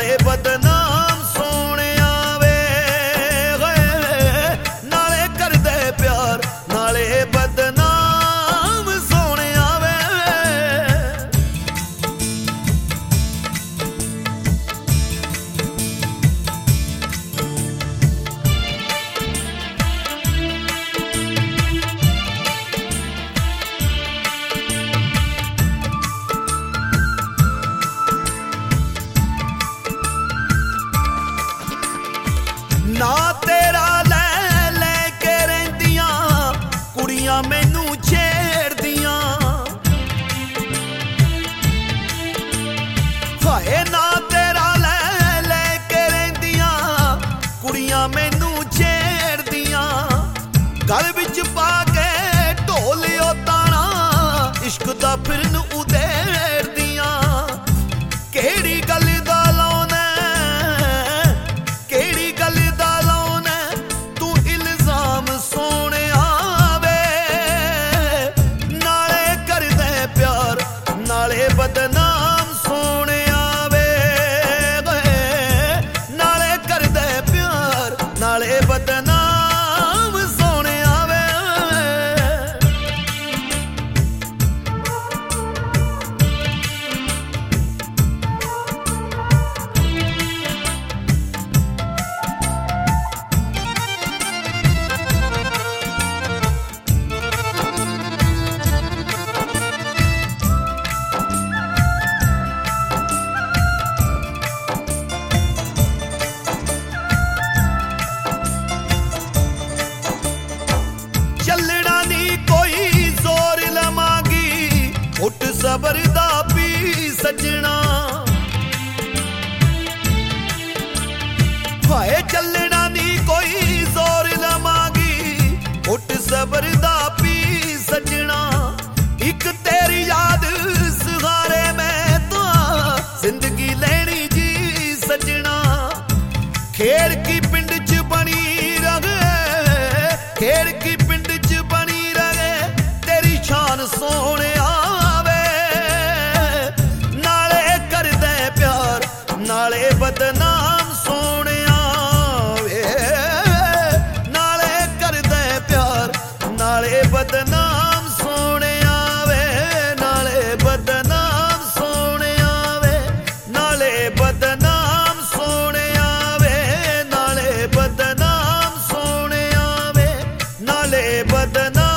बदनाम सोहणिया वे नाले करदे प्यार नाले बदनाम सोहणिया वे। ना तेरा लै के रहिंदियां कुड़ियां मैनू छेड़दियां हाय ना तेरा लै के रहिंदियां कुड़ियां मैनू छेड़दियां गल विच पा के ढोलियो ताना इश्क दा फिरन उधेड़दियां केड़ी गल दा लाउना केड़ी गल दा लाउना तू इल्जाम सोहणिया वे नाले करदे प्यार नाले बदनाम सोहणिया वे नाले करदे प्यार नाले बदनाम सोहणिया वे। चलना नी कोई जोर लवांगी उठ सबर दा पी सजना हाय चलना नी कोई जोर लवांगी उठ सबर दा पी सजना एक तेरी याद सहारे मैं तो जिंदगी लेनी जी सजना खेड़ की पिंड च बनी रहे खेड़ की पिंड च बनी रहे तेरी शान सोहणिया वे नाले करदे प्यार नाले बदनाम सोहणिया वे नाले करदे प्यार नाले बदनाम सोहणिया वे नाले बदनाम सोहणिया वे नाले बदनाम सोहणिया वे नाले बदनाम सोहणिया वे नाले बदनाम